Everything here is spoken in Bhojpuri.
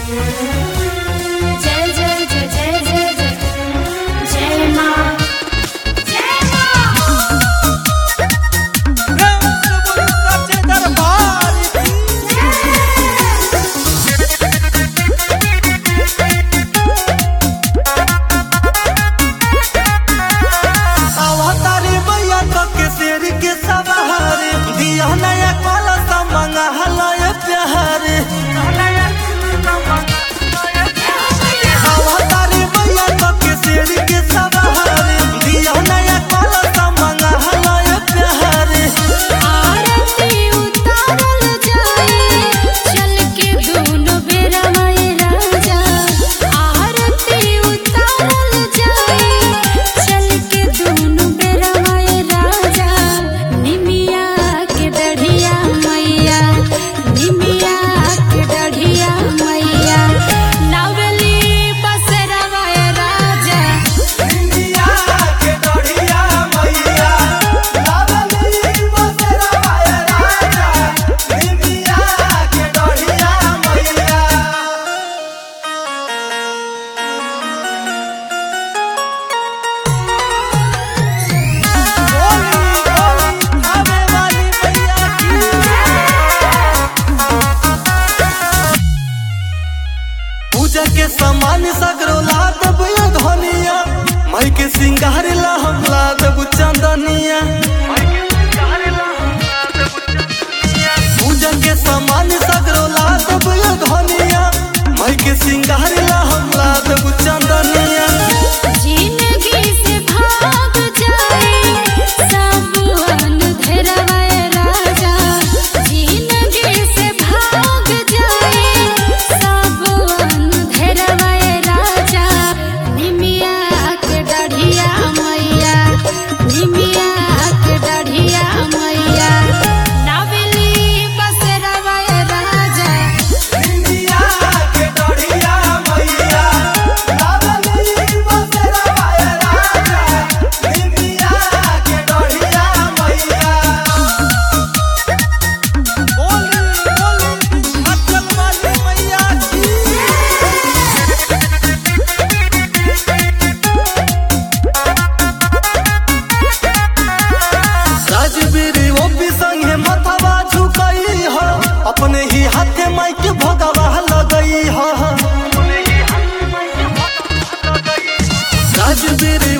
जय जय जय जय जय जय जय माँ जय अवतारी मैया के शेर के सवारी दिया नया काला समंगा हलाय प्यार। अवतारी मैया के शेर के सवारी दिया नया काला समंगा हलाय प्यार। आरती उतारल जाए चल के दोनों बेरा माए राजा। आरती उतारल जाए चल के दोनों बेरा माए राजा। निमिया के दढ़िया मैया निमिया के दढ़िया मैया नावली बसरा माए राजा। निमिया के दढ़िया मैया लावली बसरा माए राजा। निमिया के दढ़िया मैया आवे वाली मैया की। पूजा के सामान सगरो ला देब धनिया माई के सिंगार ला हम ला देब चंदनिया। पूजा के सामान सगरो ला देब धनिया माई के सिंगार ला हम ला देब चंदनिया। जिंदगी से भाग जाए सब अंधेरवाए राजा। जिंदगी से भाग जाए सब अंधेरवाए राजा। निमिया के दढ़िया मैया निमिया के दढ़िया मैया नावली बसरावाए राजा। निमिया के दढ़िया मैया लावली बसरा माए राजा। निमिया के दढ़िया मैया बोली अचल वाली मैया की। राजवीर वो भी संगे मथवा झुकई हो अपने ही हाथे माई के भोगवा लगई हो। राजवीर